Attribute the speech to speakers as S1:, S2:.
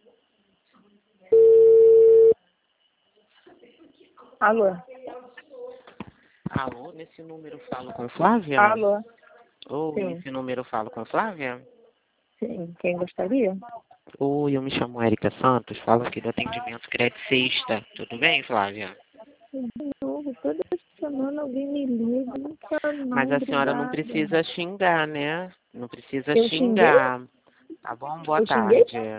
S1: Alô?
S2: Alô, nesse número eu falo com Flávia?
S1: Alô?
S2: Oi,
S1: Sim.
S2: nesse número eu falo com Flávia?
S1: Sim, quem gostaria?
S2: Oi, eu me chamo Érica Santos, falo aqui do atendimento Crédito Sexta. Tudo bem, Flávia?
S1: De novo, toda semana alguém me liga.
S2: Mas
S1: Não,
S2: a senhora não
S1: obrigada.
S2: precisa xingar, né? Não precisa
S1: Eu xinguei?
S2: xingar. Tá bom? Boa
S1: Eu xinguei?
S2: tarde.